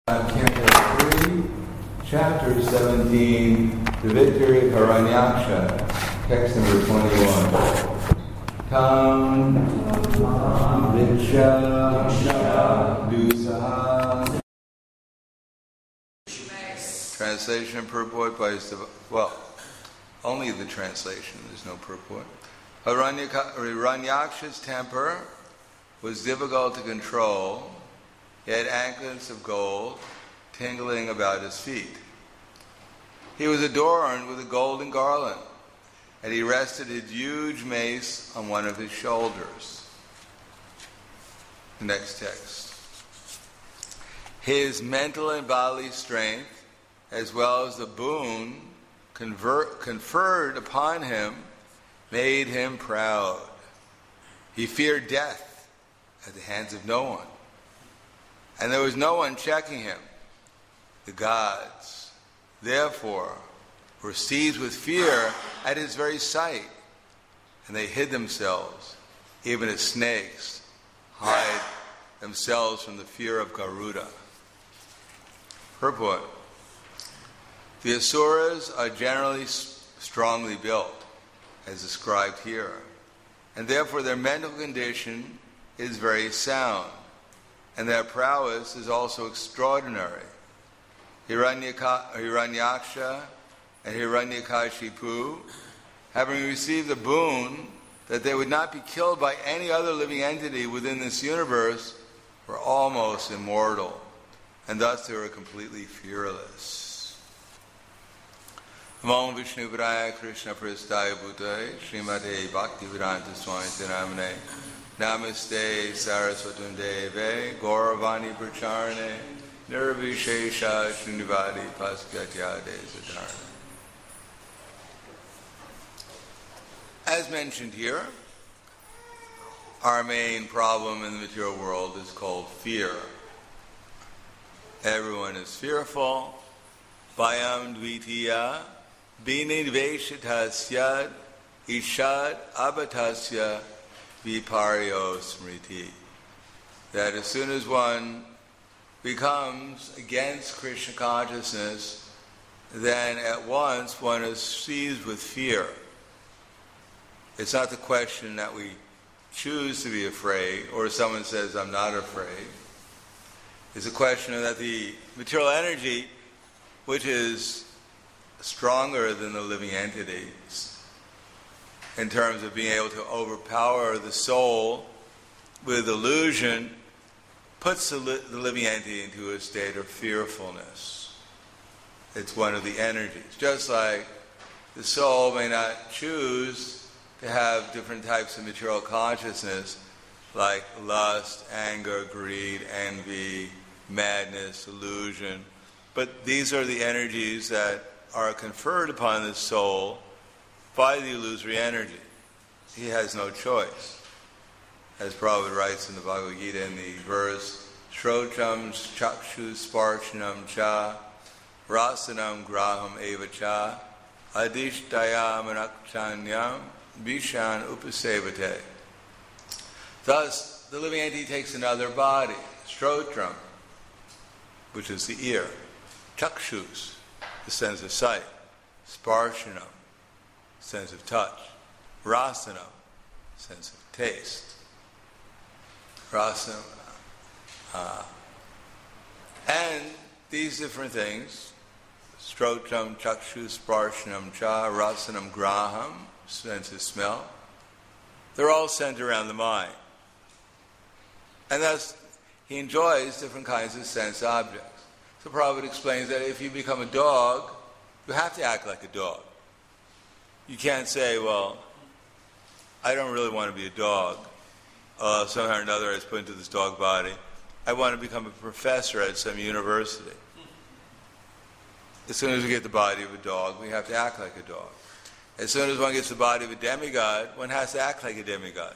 Canto 3, Chapter 17, The Victory of Hiranyaksha, text number 21. Tam Viksha Dusaha. Translation and purport by only the translation, there's no purport. Hiranyaksha's temper was difficult to control. He had anklets of gold tingling about his feet. He was adorned with a golden garland, and he rested his huge mace on one of his shoulders. The next text. His mental and bodily strength, as well as the boon conferred upon him, made him proud. He feared death at the hands of no one, and there was no one checking him. The gods, therefore, were seized with fear at his very sight, and they hid themselves, even as snakes hide themselves from the fear of Garuda. Purport. The Asuras are generally strongly built, as described here, and therefore their mental condition is very sound, and their prowess is also extraordinary. Hiranyaksha and Hiranyakashipu, having received the boon that they would not be killed by any other living entity within this universe, were almost immortal, and thus they were completely fearless. Om Vishnu Padaya Krishna Prasthaya Bhutaya Srimate Bhaktivedanta Swami Namane Namaste Saraswatam Deve Gauravani Pracharane Nirvishesha Srinivadi Paskatyade Sadarna. As mentioned here, our main problem in the material world is called fear. Everyone is fearful. Bhayam dvitiya binidveshatasya ishad abatasya viparyo smriti. That as soon as one becomes against Krishna consciousness, then at once one is seized with fear. It's not the question that we choose to be afraid, or someone says, I'm not afraid. It's a question that the material energy, which is stronger than the living entities, in terms of being able to overpower the soul with illusion, puts the living entity into a state of fearfulness. It's one of the energies. Just like the soul may not choose to have different types of material consciousness, like lust, anger, greed, envy, madness, illusion. But these are the energies that are conferred upon the soul by the illusory energy. He has no choice. As Prabhupada writes in the Bhagavad Gita in the verse, Shrocham chakshu sparshanam cha rasanam graham eva cha adishtaya manakchanyam vishan upasevate. Thus, the living entity takes another body, Strotram, which is the ear, chakshus, the sense of sight, sparshanam, sense of touch, rasanam, sense of taste. Rasanam. And these different things, Strotram, chakshus, sparshanam, cha, rasanam, graham, sense of smell, they're all centered around the mind. And thus, he enjoys different kinds of sense objects. So Prabhupada explains that if you become a dog, you have to act like a dog. You can't say, well, I don't really want to be a dog. Somehow or another I was put into this dog body. I want to become a professor at some university. As soon as we get the body of a dog, we have to act like a dog. As soon as one gets the body of a demigod, one has to act like a demigod.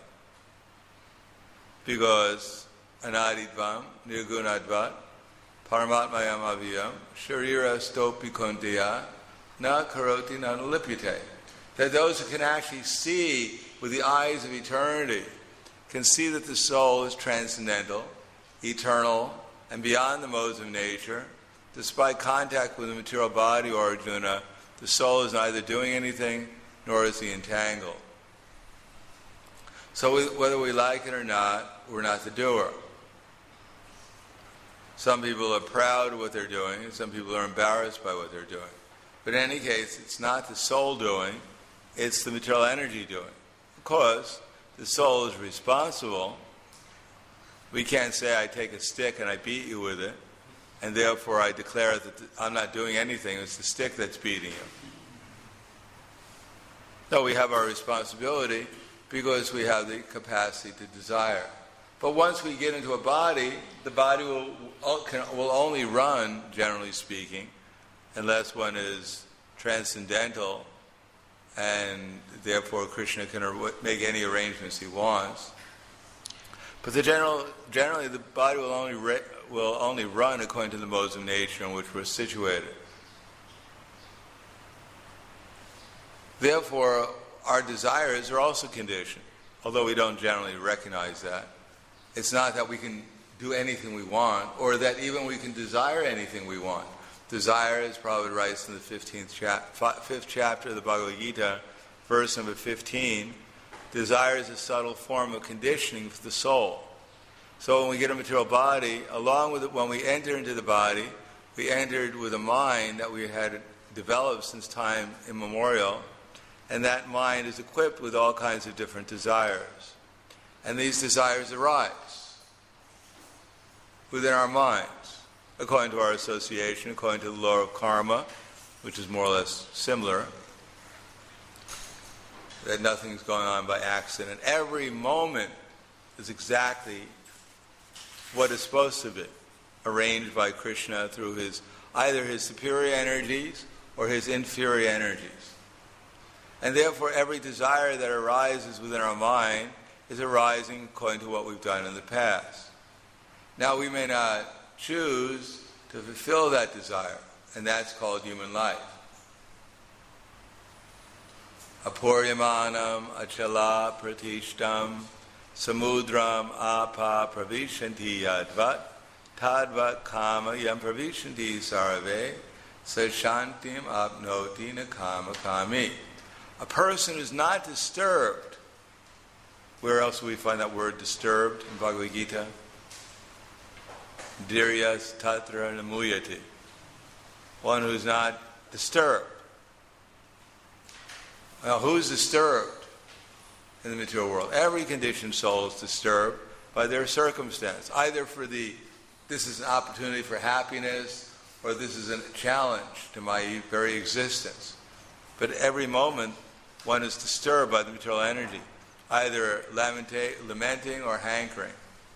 Because anadidvam, nirgunadvat, paramatmayam aviyam, sharira stopi kontiya, na karoti nanalipyate. That those who can actually see with the eyes of eternity can see that the soul is transcendental, eternal, and beyond the modes of nature, despite contact with the material body, or Arjuna, the soul is neither doing anything nor is he entangled. So whether we like it or not, we're not the doer. Some people are proud of what they're doing, and some people are embarrassed by what they're doing. But in any case, it's not the soul doing, it's the material energy doing. Of course, the soul is responsible. We can't say, I take a stick and I beat you with it, and therefore I declare that I'm not doing anything, it's the stick that's beating you. No, we have our responsibility because we have the capacity to desire. But once we get into a body, the body will only run, generally speaking, unless one is transcendental, and therefore Krishna can make any arrangements he wants. But generally the body will only run according to the modes of nature in which we're situated. Therefore, our desires are also conditioned, although we don't generally recognize that. It's not that we can do anything we want, or that even we can desire anything we want. Desire, as Prabhupada writes in the 5th chapter of the Bhagavad Gita, verse number 15, desire is a subtle form of conditioning for the soul. So when we get a material body, along with it, when we enter into the body, we entered with a mind that we had developed since time immemorial, and that mind is equipped with all kinds of different desires. And these desires arise within our minds, according to our association, according to the law of karma, which is more or less similar, that nothing's going on by accident. Every moment is exactly what is supposed to be, arranged by Krishna through either his superior energies or his inferior energies. And therefore every desire that arises within our mind is arising according to what we've done in the past. Now we may not choose to fulfill that desire, and that's called human life. Apuryamanam achala pratishtam samudram apa pravishanti yadvat tadvat kama yam pravishanti sarve sashantim apnoti na kama kami. A person is not disturbed. Where else do we find that word disturbed in Bhagavad Gita? Dhiryas tatra namuyati. One who's not disturbed. Now, who's disturbed in the material world? Every conditioned soul is disturbed by their circumstance. Either this is an opportunity for happiness, or this is a challenge to my very existence. But every moment, one is disturbed by the material energy, either lamenting or hankering.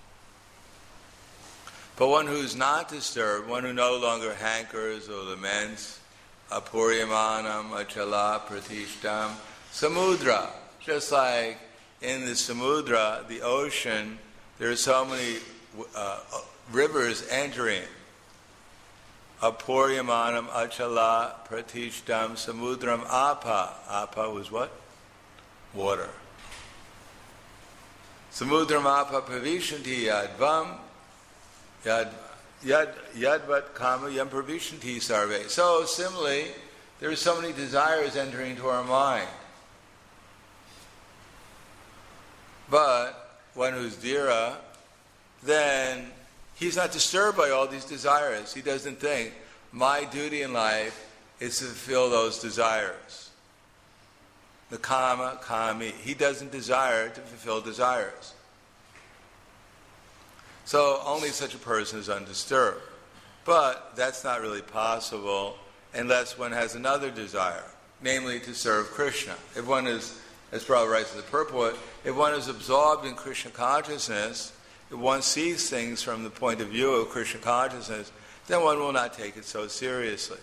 But one who's not disturbed, one who no longer hankers or laments, apuryamanam achala pratishtam samudra. Just like in the samudra, the ocean, there are so many rivers entering. Apuryamanam achala pratishtam samudram apa. Apa was what? Water. Samudram apa pravishanti yadvam yadvat kama yam pravishanti sarve. So similarly, there are so many desires entering into our mind. But one who's dhira, then he's not disturbed by all these desires. He doesn't think, my duty in life is to fulfill those desires. The kama, kami. He doesn't desire to fulfill desires. So only such a person is undisturbed. But that's not really possible unless one has another desire, namely to serve Krishna. If one is, as Prabhupada writes in the purport, if one is absorbed in Krishna consciousness, if one sees things from the point of view of Krishna consciousness, then one will not take it so seriously.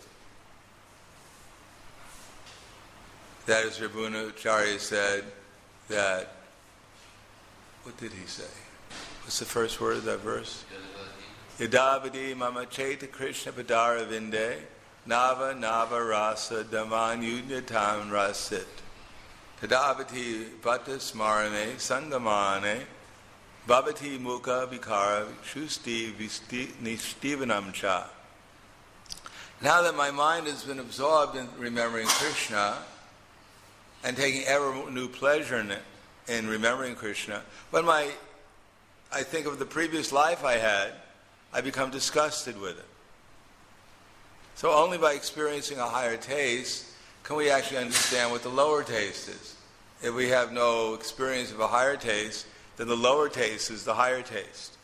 That is, Rabunacharya said that, what did he say? What's the first word of that verse? Yadavadi mama cheta Krishna padara vinde nava nava rasa daman yudyatam rasit. Tadavati bhatta smarane sangamane Bhavati mukha vikara shusti nishtivanam cha. Now that my mind has been absorbed in remembering Krishna and taking ever new pleasure in remembering Krishna, when I think of the previous life I had, I become disgusted with it. So only by experiencing a higher taste can we actually understand what the lower taste is. If we have no experience of a higher taste, then the lower taste is the higher taste.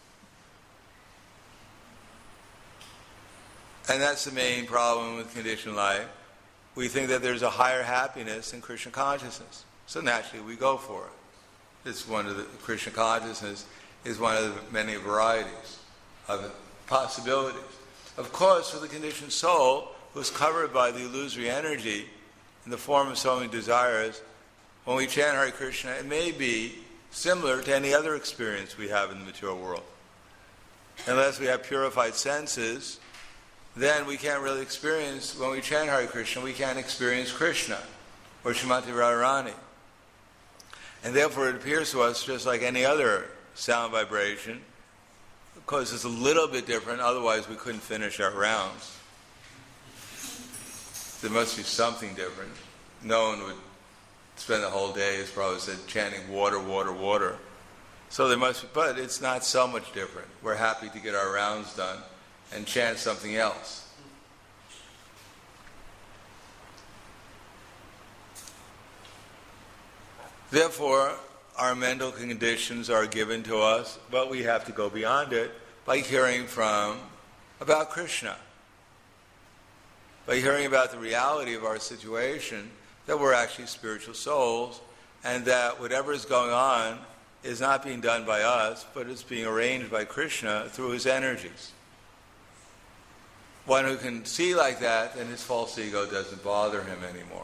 And that's the main problem with conditioned life. We think that there's a higher happiness in Krishna consciousness. So naturally we go for it. It's one of the Krishna consciousness is one of the many varieties of possibilities. Of course, for the conditioned soul, who's covered by the illusory energy in the form of so many desires, when we chant Hare Krishna, it may be similar to any other experience we have in the material world. Unless we have purified senses, then we can't really experience, when we chant Hare Krishna, we can't experience Krishna or Srimati Radharani. And therefore it appears to us just like any other sound vibration. Of course, it's a little bit different, otherwise we couldn't finish our rounds. There must be something different. No one would spend the whole day, as Prabhupada said, chanting water, water, water. So there must be, but it's not so much different. We're happy to get our rounds done and chant something else. Therefore, our mental conditions are given to us, but we have to go beyond it by hearing about Krishna. By hearing about the reality of our situation, that we're actually spiritual souls, and that whatever is going on is not being done by us, but it's being arranged by Krishna through his energies. One who can see like that, then his false ego doesn't bother him anymore.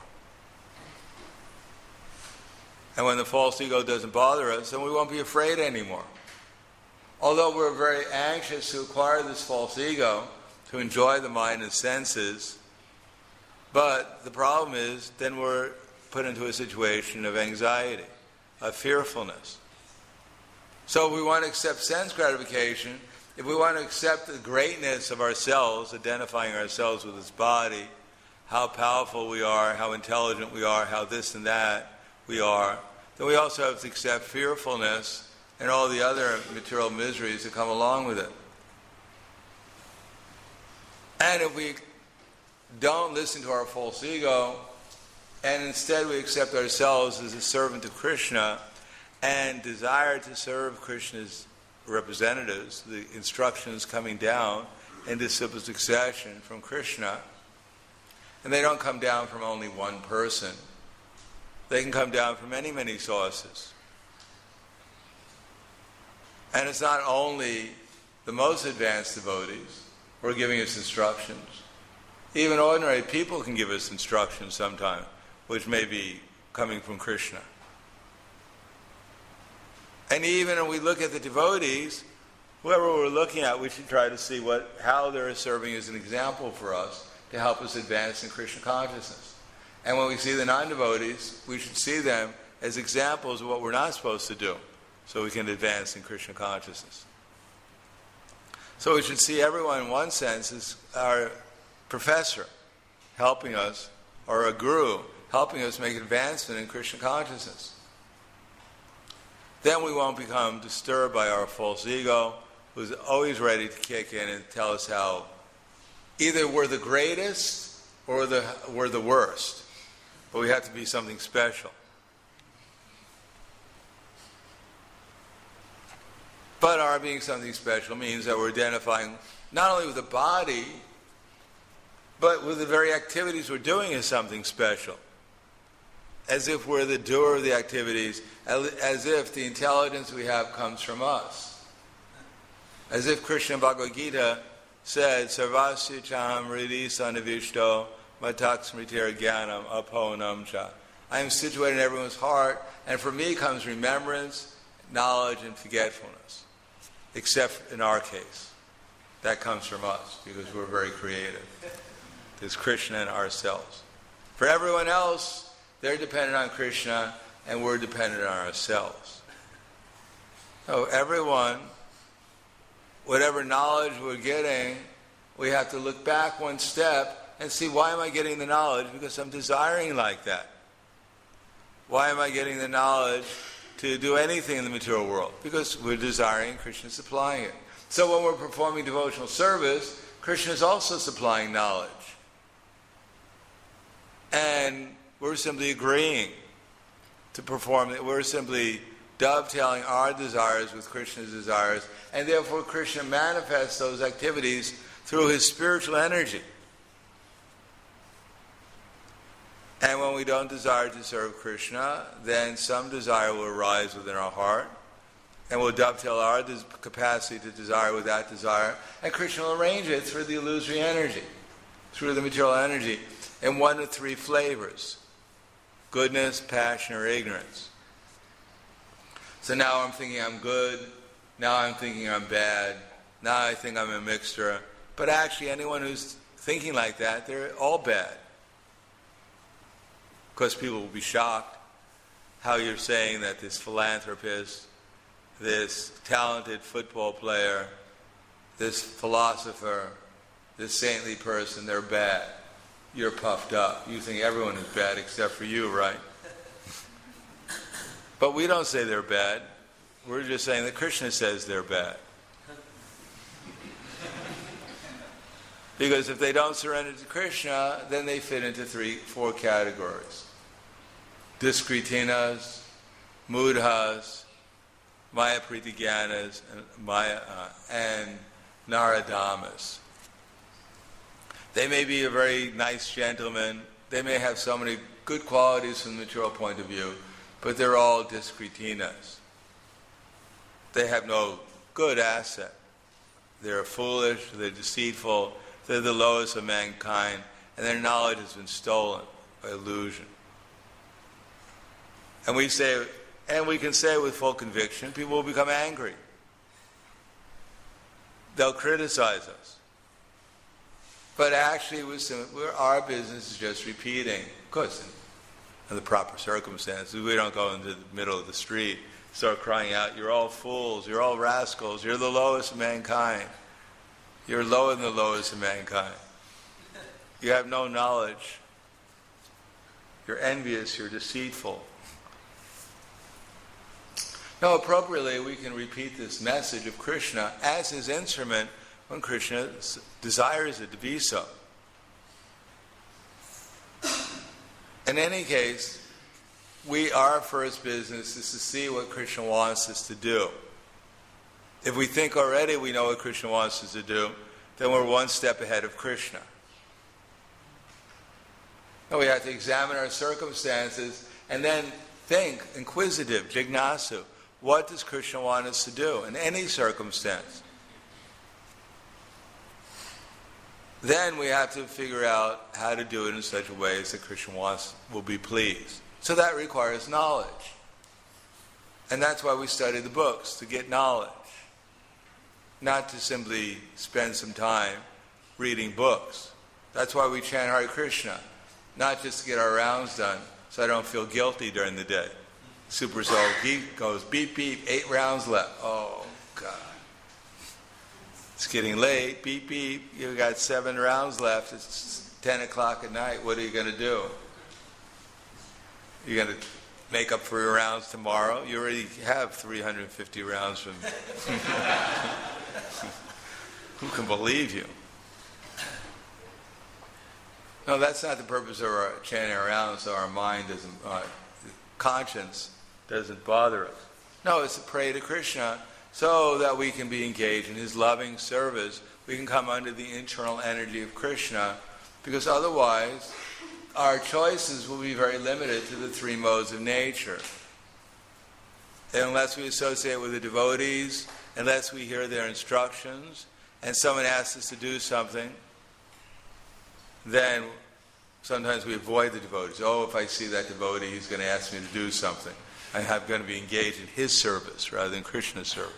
And when the false ego doesn't bother us, then we won't be afraid anymore. Although we're very anxious to acquire this false ego, to enjoy the mind and senses, but the problem is, then we're put into a situation of anxiety, of fearfulness. So if we want to accept sense gratification, if we want to accept the greatness of ourselves, identifying ourselves with this body, how powerful we are, how intelligent we are, how this and that we are, then we also have to accept fearfulness and all the other material miseries that come along with it. And if we don't listen to our false ego, and instead we accept ourselves as a servant of Krishna and desire to serve Krishna's representatives, the instructions coming down in disciple succession from Krishna, and they don't come down from only one person. They can come down from many, many sources. And it's not only the most advanced devotees who are giving us instructions. Even ordinary people can give us instructions sometimes, which may be coming from Krishna. And even when we look at the devotees, whoever we're looking at, we should try to see how they're serving as an example for us to help us advance in Krishna consciousness. And when we see the non-devotees, we should see them as examples of what we're not supposed to do, so we can advance in Krishna consciousness. So we should see everyone in one sense as our professor helping us, or a guru helping us make advancement in Krishna consciousness. Then we won't become disturbed by our false ego, who's always ready to kick in and tell us how either we're the greatest or we're the worst. But we have to be something special. But our being something special means that we're identifying not only with the body, but with the very activities we're doing as something special. As if we're the doer of the activities, as if the intelligence we have comes from us. As if Krishna Bhagavad Gita said, Sarvasya cham ridi sanavishto matak smritir jnanam aponam cha. I am situated in everyone's heart, and from me comes remembrance, knowledge, and forgetfulness. Except in our case. That comes from us, because we're very creative. There's Krishna and ourselves. For everyone else, they're dependent on Krishna, and we're dependent on ourselves. No, everyone, whatever knowledge we're getting, we have to look back one step and see, why am I getting the knowledge? Because I'm desiring like that. Why am I getting the knowledge to do anything in the material world? Because we're desiring, Krishna is supplying it. So when we're performing devotional service, Krishna is also supplying knowledge. And we're simply agreeing to perform it. We're simply dovetailing our desires with Krishna's desires, and therefore Krishna manifests those activities through his spiritual energy. And when we don't desire to serve Krishna, then some desire will arise within our heart, and we'll dovetail our capacity to desire with that desire, and Krishna will arrange it through the illusory energy, through the material energy, in one of three flavors: goodness, passion, or ignorance. So now I'm thinking I'm good, now I'm thinking I'm bad, now I think I'm a mixture. But actually anyone who's thinking like that, they're all bad. Of course, people will be shocked how you're saying that this philanthropist, this talented football player, this philosopher, this saintly person, they're bad. You're puffed up. You think everyone is bad except for you, right? But we don't say they're bad. We're just saying that Krishna says they're bad. Because if they don't surrender to Krishna, then they fit into 4 categories: Diskretinas, Mudhas, Maya Pritigyanas, and Naradamas. They may be a very nice gentleman. They may have so many good qualities from the material point of view, but they're all Diskretinas. They have no good asset. They're foolish, they're deceitful, they're the lowest of mankind, and their knowledge has been stolen by illusion. And we can say with full conviction, people will become angry. They'll criticize us. But actually, our business is just repeating. Of course, in the proper circumstances, we don't go into the middle of the street, start crying out, "You're all fools, you're all rascals, you're the lowest of mankind. You're lower than the lowest of mankind. You have no knowledge. You're envious, you're deceitful." No, appropriately, we can repeat this message of Krishna as his instrument when Krishna desires it to be so. In any case, our first business is to see what Krishna wants us to do. If we think already we know what Krishna wants us to do, then we're one step ahead of Krishna. No, we have to examine our circumstances and then think, inquisitive, jignasu. What does Krishna want us to do in any circumstance? Then we have to figure out how to do it in such a way as that Krishna will be pleased. So that requires knowledge. And that's why we study the books, to get knowledge. Not to simply spend some time reading books. That's why we chant Hare Krishna. Not just to get our rounds done, so I don't feel guilty during the day. Super Soul goes beep beep, 8 rounds left. Oh, God. It's getting late, beep beep, you've got 7 rounds left, it's 10 o'clock at night, what are you going to do? You're going to make up for your rounds tomorrow? You already have 350 rounds from... Who can believe you? No, that's not the purpose of our chanting our rounds, so our mind doesn't, conscience doesn't bother us. No, it's to pray to Krishna so that we can be engaged in his loving service. We can come under the internal energy of Krishna, because otherwise our choices will be very limited to the 3 modes of nature. And unless we associate with the devotees, unless we hear their instructions, and someone asks us to do something, then sometimes we avoid the devotees. Oh, if I see that devotee, he's going to ask me to do something. I'm going to be engaged in his service rather than Krishna's service.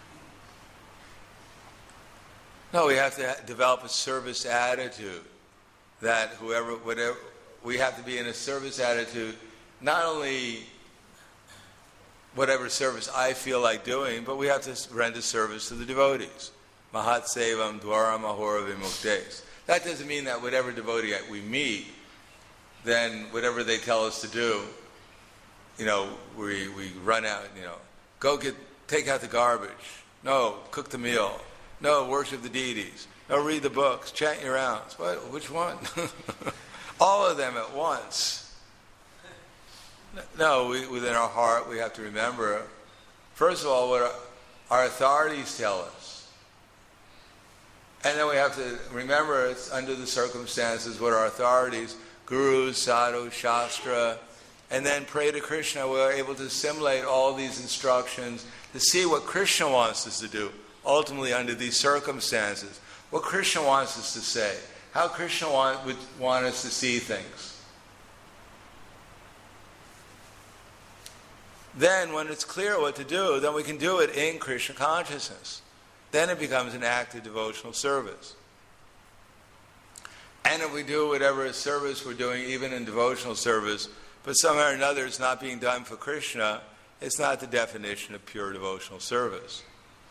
No, we have to develop a service attitude. That we have to be in a service attitude, not only whatever service I feel like doing, but we have to render service to the devotees. Mahat Sevam Dwaram Ahora Vimuktes. That doesn't mean that whatever devotee we meet, then whatever they tell us to do, we run out, take out the garbage. No, cook the meal. No, worship the deities. No, read the books, chant your rounds. What? Which one? All of them at once. No, within our heart we have to remember, first of all, what our authorities tell us. And then we have to remember it's under the circumstances what our authorities, gurus, sadhus, shastra, and then pray to Krishna. We're able to assimilate all these instructions to see what Krishna wants us to do, ultimately under these circumstances. What Krishna wants us to say, how Krishna would want us to see things. Then when it's clear what to do, then we can do it in Krishna consciousness. Then it becomes an active devotional service. And if we do whatever service we're doing, even in devotional service, but somehow or another it's not being done for Krishna, it's not the definition of pure devotional service.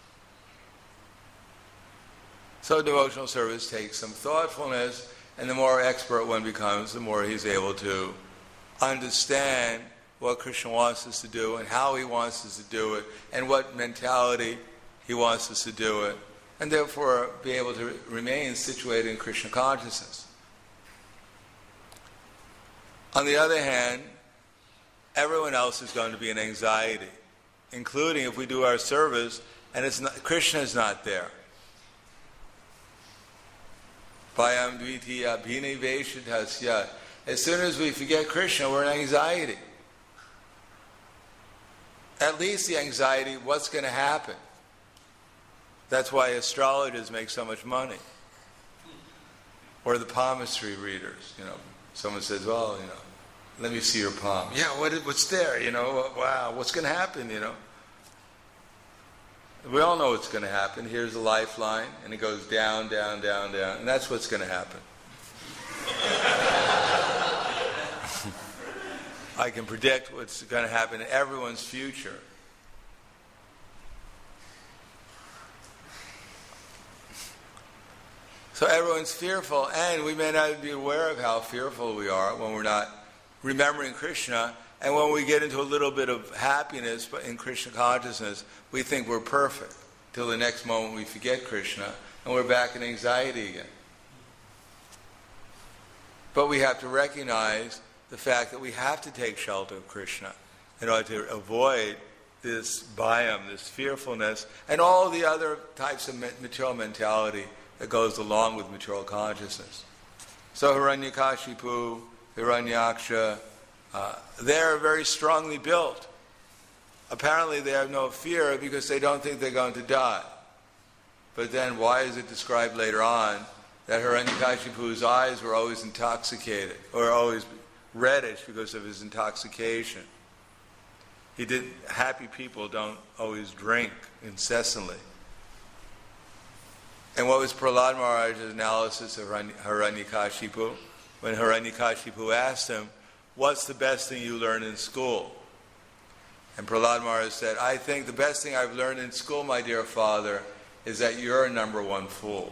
So devotional service takes some thoughtfulness, and the more expert one becomes, the more he's able to understand what Krishna wants us to do and how he wants us to do it and what mentality he wants us to do it, and therefore be able to remain situated in Krishna consciousness. On the other hand, everyone else is going to be in anxiety, including if we do our service and Krishna is not there. As soon as we forget Krishna, we're in anxiety. At least the anxiety, what's going to happen? That's why astrologers make so much money. Or the palmistry readers, Someone says, well, let me see your palm. Yeah, what's there? Wow, what's going to happen, We all know what's going to happen. Here's a lifeline, and it goes down, down, down, down, and that's what's going to happen. I can predict what's going to happen in everyone's future. So everyone's fearful, and we may not be aware of how fearful we are when we're not remembering Krishna. And when we get into a little bit of happiness in Krishna consciousness, we think we're perfect. Till the next moment we forget Krishna, and we're back in anxiety again. But we have to recognize the fact that we have to take shelter of Krishna in order to avoid this bhayam, this fearfulness, and all the other types of material mentality that goes along with material consciousness. So Hiranyakashipu, Hiranyaksha, they're very strongly built. Apparently they have no fear because they don't think they're going to die. But then why is it described later on that Hiranyakashipu's eyes were always intoxicated, or always reddish because of his intoxication? Happy people don't always drink incessantly. And what was Prahlad Maharaj's analysis of Hiranyakashipu? When Hiranyakashipu asked him, what's the best thing you learned in school? And Prahlad Maharaj said, I think the best thing I've learned in school, my dear father, is that you're a number one fool.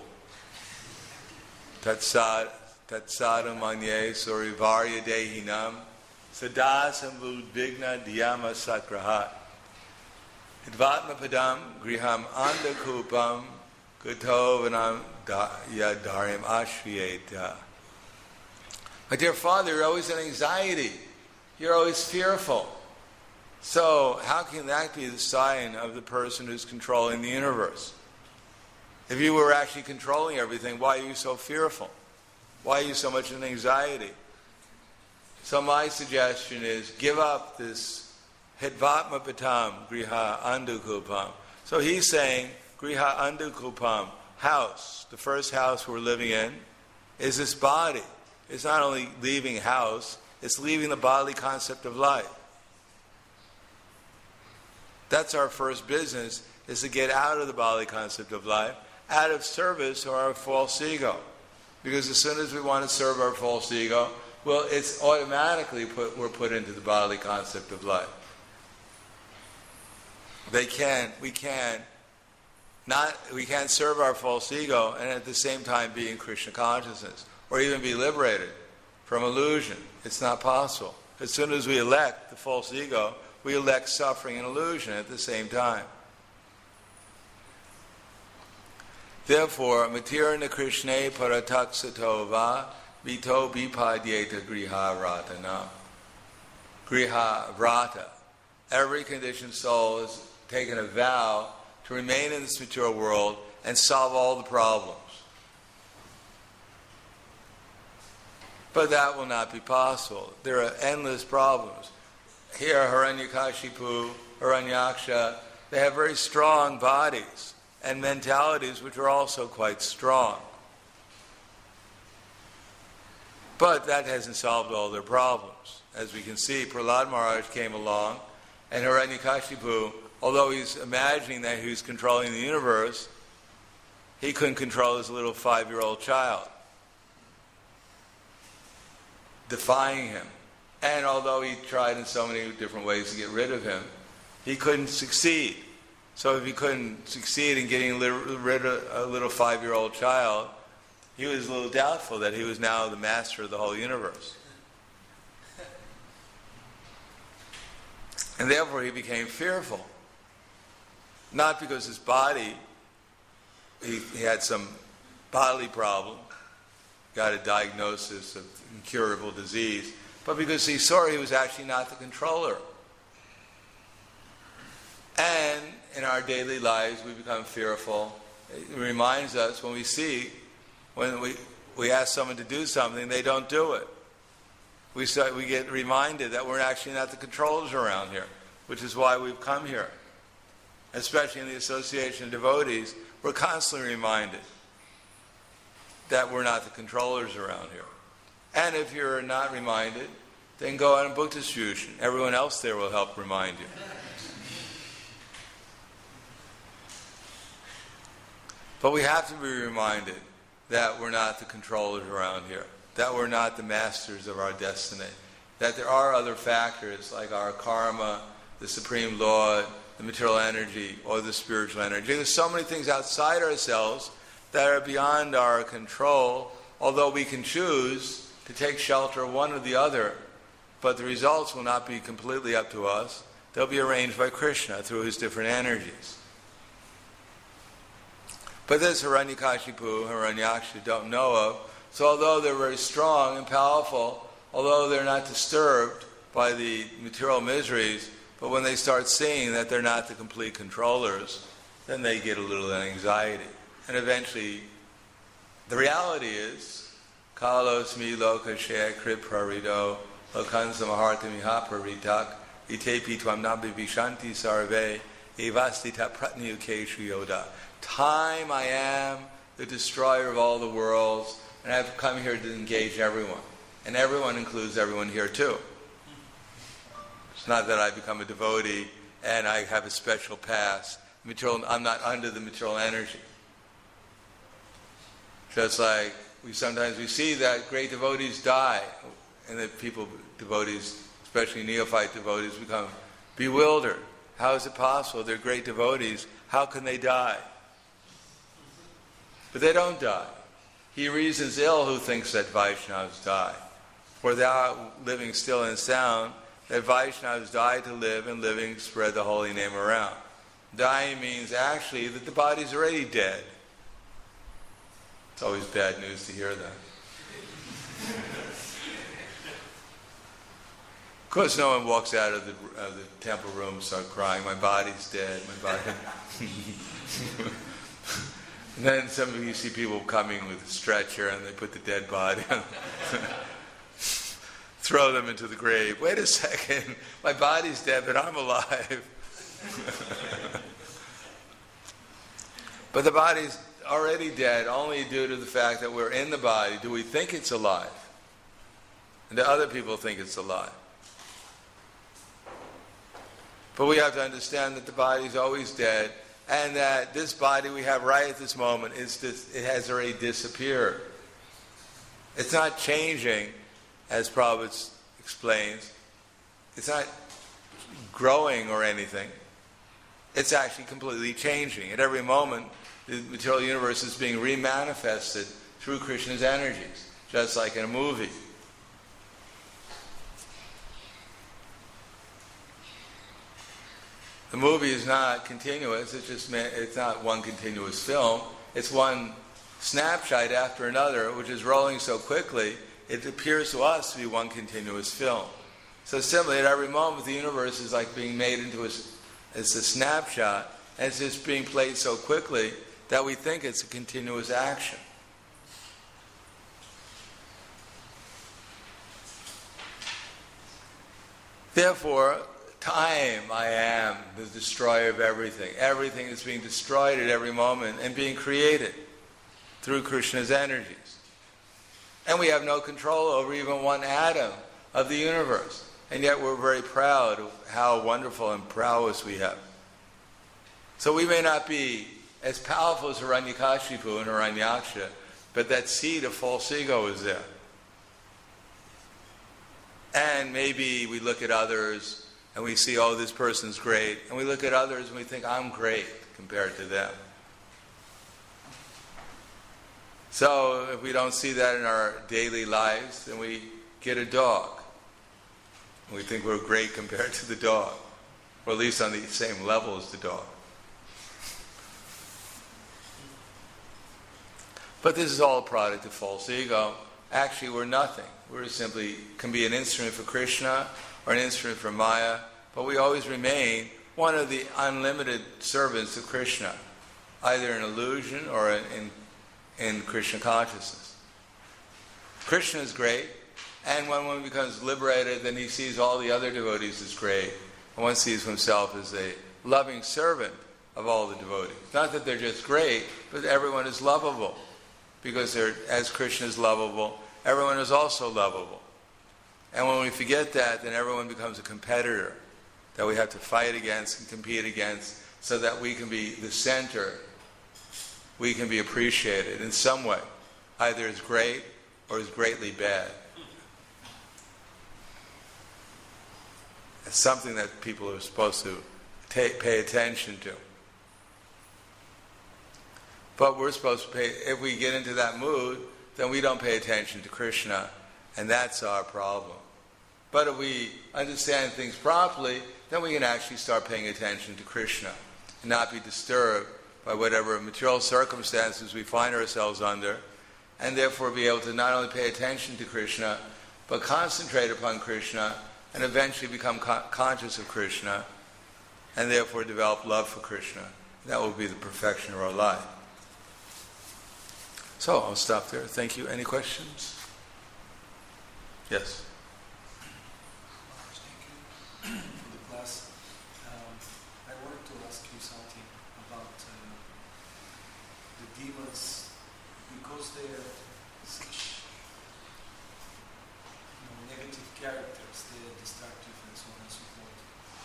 Tatsada manye surivarya dehinam sadasam udvigna dhyama sakrahat hidvatma padam griham andakupam gutovanam yadarim ashriyeta. My dear father, you're always in anxiety. You're always fearful. So how can that be the sign of the person who's controlling the universe? If you were actually controlling everything, why are you so fearful? Why are you so much in anxiety? So my suggestion is give up this Hidvatma Patam Griha Andukupam. So he's saying Griha Andukupam, house, the first house we're living in, is this body. It's not only leaving house, it's leaving the bodily concept of life. That's our first business, is to get out of the bodily concept of life, out of service to our false ego. Because as soon as we want to serve our false ego, well, it's automatically we're put into the bodily concept of life. we can't serve our false ego and at the same time be in Krishna consciousness, or even be liberated from illusion. It's not possible. As soon as we elect the false ego, we elect suffering and illusion at the same time. Therefore, matirna Krishne parataksato va vito bipadyeta griha ratana. Griha vrata. Every conditioned soul has taken a vow to remain in this material world and solve all the problems. But that will not be possible. There are endless problems. Here, Hiranyakashipu, Hiranyaksha, they have very strong bodies and mentalities which are also quite strong. But that hasn't solved all their problems. As we can see, Prahlad Maharaj came along, and Hiranyakashipu, although he's imagining that he's controlling the universe, he couldn't control his little 5-year-old child, defying him. And although he tried in so many different ways to get rid of him, he couldn't succeed. So if he couldn't succeed in getting rid of a little 5-year-old child, he was a little doubtful that he was now the master of the whole universe. And therefore he became fearful. Not because his body, he had some bodily problem, got a diagnosis of incurable disease, but because he saw he was actually not the controller. And in our daily lives we become fearful. It reminds us when we ask someone to do something, they don't do it. We get reminded that we're actually not the controllers around here, which is why we've come here. Especially in the Association of Devotees, we're constantly reminded that we're not the controllers around here. And if you're not reminded, then go on a book distribution. Everyone else there will help remind you. But we have to be reminded that we're not the controllers around here, that we're not the masters of our destiny, that there are other factors like our karma, the Supreme Lord, the material energy, or the spiritual energy. There's so many things outside ourselves that are beyond our control, although we can choose to take shelter of one or the other, but the results will not be completely up to us. They'll be arranged by Krishna through his different energies. But this Hiranyakashipu, Hiranyaksha don't know of. So although they're very strong and powerful, although they're not disturbed by the material miseries, but when they start seeing that they're not the complete controllers, then they get a little anxiety. And eventually, the reality is, Kalosmi lokashaya krip prarido, lokansamahartamiha praritak, itepi twam nabi vishanti sarve, evastita pratnyukeshu yoda. Time I am the destroyer of all the worlds, and I've come here to engage everyone. And everyone includes everyone here too. It's not that I become a devotee and I have a special pass. I'm not under the material energy. Just like sometimes we see that great devotees die, and that devotees, especially neophyte devotees, become bewildered. How is it possible? They're great devotees. How can they die? But they don't die. He reasons ill who thinks that Vaishnavas die. For thou living still and sound, that Vaishnavas die to live, and living spread the holy name around. Dying means actually that the body's already dead. It's always bad news to hear that. Of course, no one walks out of the temple room and starts crying, my body's dead, my body... And then some of you see people coming with a stretcher and they put the dead body on, throw them into the grave. Wait a second, my body's dead, but I'm alive. But the body's already dead only due to the fact that we're in the body. Do we think it's alive? And do other people think it's alive? But we have to understand that the body's always dead, and that this body we have right at this moment, it has already disappeared. It's not changing, as Prabhupada explains. It's not growing or anything. it's actually completely changing. At every moment, the material universe is being remanifested through Krishna's energies, just like in a movie. The movie is not continuous, it's not one continuous film, it's one snapshot after another, which is rolling so quickly, it appears to us to be one continuous film. So similarly, at every moment, the universe is like being made into it's a snapshot, and it's just being played so quickly that we think it's a continuous action. Therefore, time, I am the destroyer of everything. Everything is being destroyed at every moment and being created through Krishna's energies. And we have no control over even one atom of the universe. And yet we're very proud of how wonderful and prowess we have. So we may not be as powerful as Hiranyakashipu and Hiranyaksha, but that seed of false ego is there. And maybe we look at others and we see, oh, this person's great. And we look at others and we think, I'm great compared to them. So if we don't see that in our daily lives, then we get a dog. We think we're great compared to the dog, or at least on the same level as the dog. But this is all a product of false ego. Actually, we're nothing. We're simply can be an instrument for Krishna or an instrument for Maya, but we always remain one of the unlimited servants of Krishna, either in illusion or in Krishna consciousness. Krishna is great. And when one becomes liberated, then he sees all the other devotees as great. And one sees himself as a loving servant of all the devotees. Not that they're just great, but everyone is lovable. Because as Krishna is lovable, everyone is also lovable. And when we forget that, then everyone becomes a competitor that we have to fight against and compete against so that we can be the center, we can be appreciated in some way, either as great or as greatly bad. It's something that people are supposed to pay attention to. But we're supposed to if we get into that mood, then we don't pay attention to Krishna, and that's our problem. But if we understand things properly, then we can actually start paying attention to Krishna and not be disturbed by whatever material circumstances we find ourselves under, and therefore be able to not only pay attention to Krishna, but concentrate upon Krishna and eventually become conscious of Krishna, and therefore develop love for Krishna. That will be the perfection of our life. So, I'll stop there. Thank you. Any questions? Yes? Thank you for the class. I wanted to ask you something about the demons, because they are such negative characters, they are destructive and so on and so forth.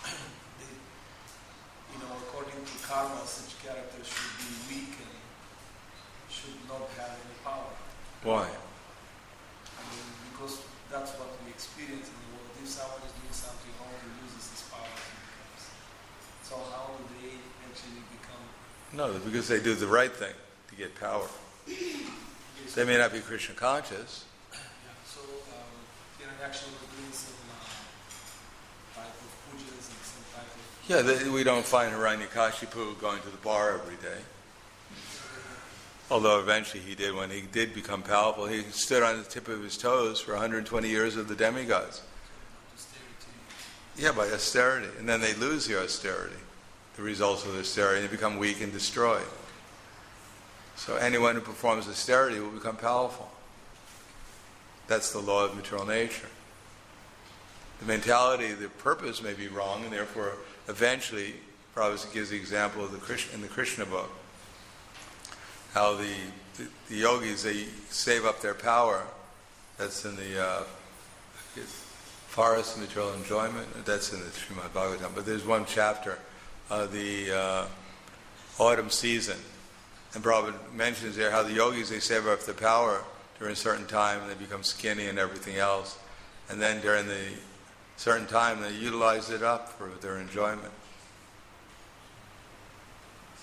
According to karma, such characters should be weak and should not have any power. Why? Because that's what we experience in the world. If someone is doing something wrong, he loses his power. So how do they actually become? No, because they do the right thing to get power. Yes. They may not be Krishna conscious. Yeah. So actually was doing some type of pujas and some type of... Yeah, we don't find Hiranyakashipu going to the bar every day. Although eventually he did, when he did become powerful, he stood on the tip of his toes for 120 years of the demigods. Yeah, by austerity. And then they lose their austerity, the results of austerity, and they become weak and destroyed. So anyone who performs austerity will become powerful. That's the law of material nature. The mentality, the purpose may be wrong, and therefore eventually, Prabhupada gives the example of in the Krishna book, how the yogis, they save up their power. That's in the Forest of Material Enjoyment. That's in the Srimad Bhagavatam. But there's one chapter, the autumn season. And Prabhupada mentions there how the yogis, they save up their power during a certain time, and they become skinny and everything else. And then during the certain time, they utilize it up for their enjoyment.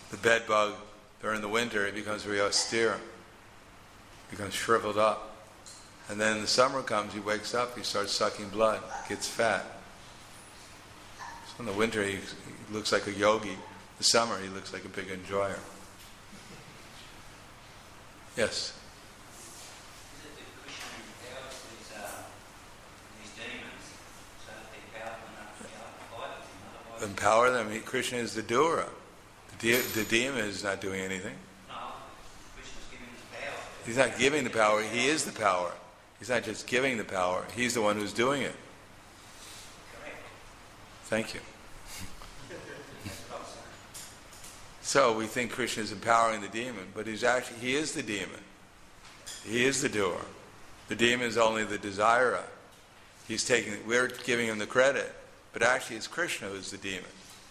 The bed bug, during the winter, it becomes very austere, becomes shriveled up. And then the summer comes, he wakes up, he starts sucking blood, gets fat. So in the winter, he looks like a yogi. The summer, he looks like a big enjoyer. Yes? Is it that Krishna empowers these demons so that they're powerful enough to be able to fight with him? Empower them. Krishna is the doer. The demon is not doing anything. No, Krishna's giving his power. He's not giving the power, he is the power. He's not just giving the power, he's the one who's doing it. Correct. Thank you. That's what I'm saying. So we think Krishna is empowering the demon, but he is the demon. He is the doer. The demon is only the desirer. We're giving him the credit, but actually it's Krishna who's the demon.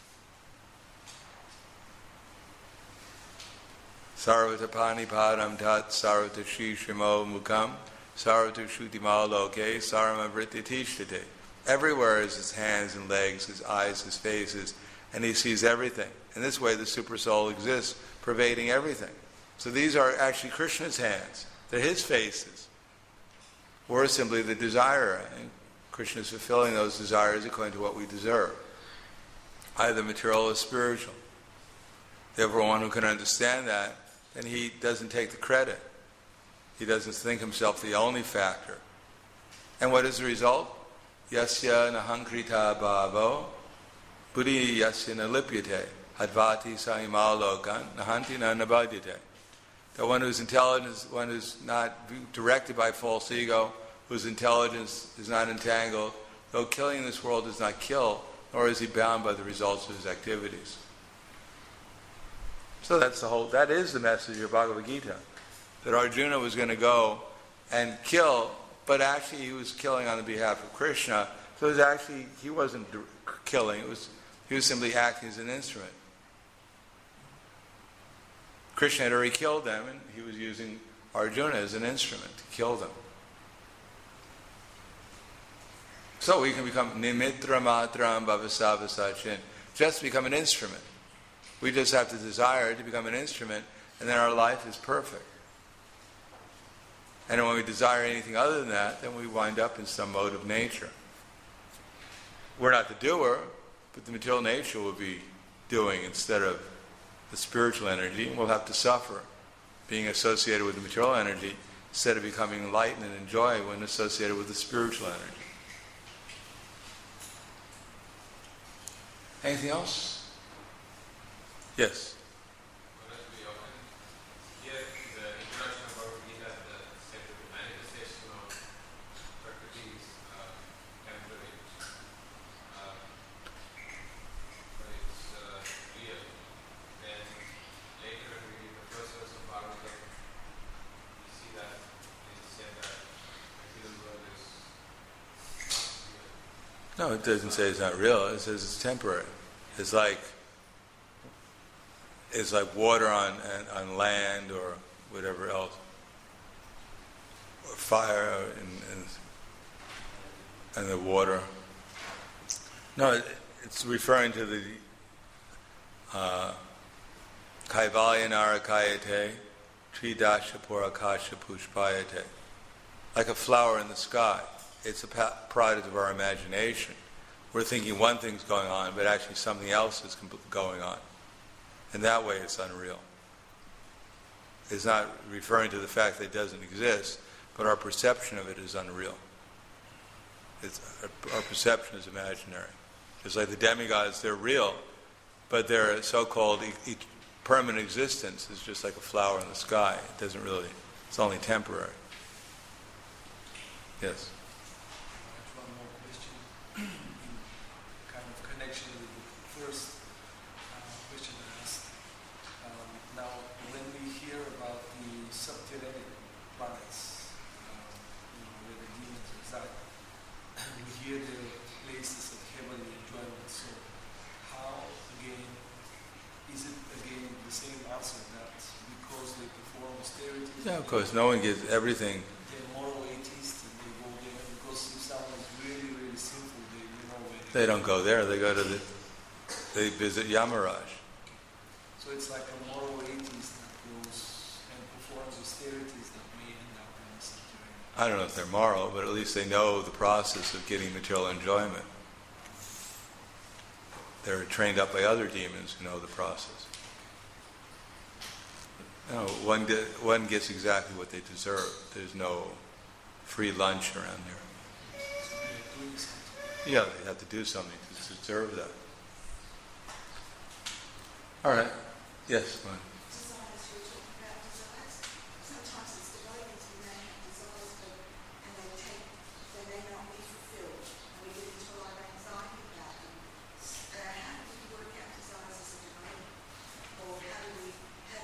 Sarvata panipadam tat sarvata shishimo mukam sarvata shutimal loke sarama vrittitishtate. Everywhere is his hands and legs, his eyes, his faces, and he sees everything. In this way the Supersoul exists, pervading everything. So these are actually Krishna's hands. They're his faces. We're simply the desirer, and Krishna is fulfilling those desires according to what we deserve, either material or spiritual. Therefore, one who can understand that, then he doesn't take the credit. He doesn't think himself the only factor. And what is the result? Yasya nahankrita bhavo buddhi yasya nalipyate hadvati sahimalokan nahanti na nabhadyate. That one who's intelligent, one who's not directed by false ego, whose intelligence is not entangled, though killing in this world does not kill, nor is he bound by the results of his activities. So that is the message of Bhagavad Gita, that Arjuna was going to go and kill, but actually he was killing on the behalf of Krishna. So it was actually, he wasn't killing, he was simply acting as an instrument. Krishna had already killed them, and he was using Arjuna as an instrument to kill them. So we can become nimitra matram bhavasavasachin, just become an instrument. We just have to desire to become an instrument, and then our life is perfect. And when we desire anything other than that, then we wind up in some mode of nature. We're not the doer, but the material nature will be doing instead of the spiritual energy, and we'll have to suffer being associated with the material energy instead of becoming enlightened and enjoy when associated with the spiritual energy. Anything else? Yes. No, it doesn't say it's not real. It says it's temporary. It's like water on land or whatever else, or fire and the water. No, it's referring to the Kaivalya Narakayate Tridasha Purakasha Pushpayate, like a flower in the sky. It's a product of our imagination. We're thinking one thing's going on, but actually something else is going on. And that way it's unreal. It's not referring to the fact that it doesn't exist, but our perception of it is unreal. Our perception is imaginary. Just like the demigods, they're real, but their so-called permanent existence is just like a flower in the sky. It doesn't really, it's only temporary. Yes? One more question in kind of connection with the first question I asked. Now, when we hear about the subterranean planets, where the demons reside, we hear the places of heavenly enjoyment. So, how again is it again the same answer that because they perform austerities? Yeah, of course. No one gets everything. They're moral atheists and they go there because if someone is really, really sinful, they They don't go there. They visit Yamaraj. So So it's like a moral atheist that goes and performs austerities that may end up in a subterranean. I don't know if they're moral, but at least they know the process of getting material enjoyment. They're trained up by other demons who know the process. No, one gets exactly what they deserve. There's no free lunch around there. So they're doing something. Yeah, they have to do something to deserve that. All right. Yes, go ahead. Desires, you were talking about desires. Sometimes it's devotees who may have desires, and they may not be fulfilled, and we get into a lot of anxiety about them. How do we work out desires as a devotee, or how do we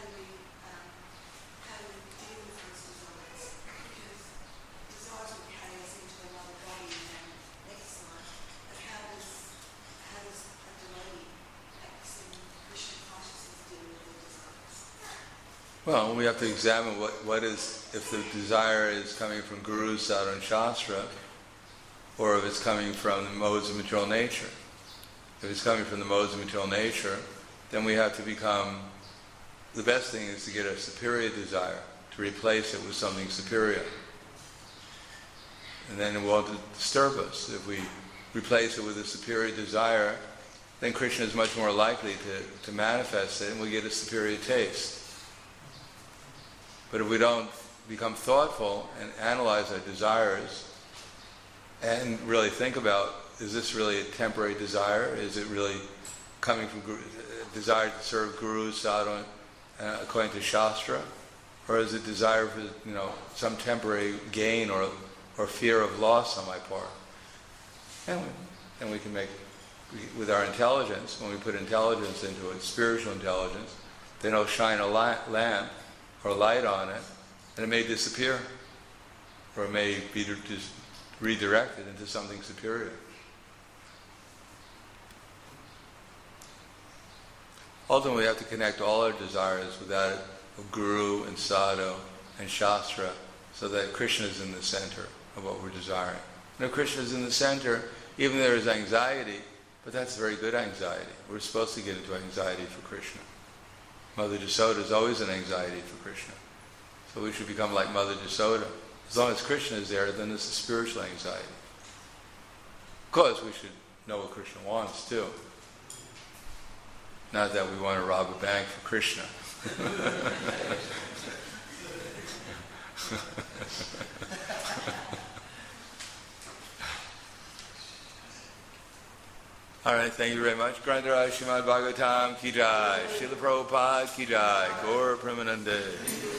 deal with those desires? Because desires will carry us into another body and next life. But how does a devotee practicing Krishna consciousness deal with their desires? Well, we have to examine what is, if the desire is coming from Guru, Sadhu, and Shastra, or if it's coming from the modes of material nature. If it's coming from the modes of material nature, then we have to become, the best thing is to get a superior desire, to replace it with something superior. And then it won't disturb us. If we replace it with a superior desire, then Krishna is much more likely to manifest it, and we get a superior taste. But if we don't become thoughtful and analyze our desires and really think about, is this really a temporary desire? Is it really coming from desire to serve Guru, Sadhu, according to Shastra? Or is it desire for some temporary gain or fear of loss on my part? And we can make, with our intelligence, when we put intelligence into it, spiritual intelligence, then it'll shine a lamp or light on it, and it may disappear, or it may be just redirected into something superior. Ultimately, we have to connect all our desires with that of Guru and Sadhu and Shastra, so that Krishna is in the center of what we're desiring. If Krishna is in the center, even there is anxiety, but that's very good anxiety. We're supposed to get into anxiety for Krishna. Mother Jasoda is always in anxiety for Krishna. So we should become like Mother Jasoda. As long as Krishna is there, then it's a spiritual anxiety. Of course, we should know what Krishna wants too. Not that we want to rob a bank for Krishna. All right, thank you very much. Grandhara Srimad Bhagavatam Ki Jai, Srila Prabhupada Ki Jai, Gaur Premanande.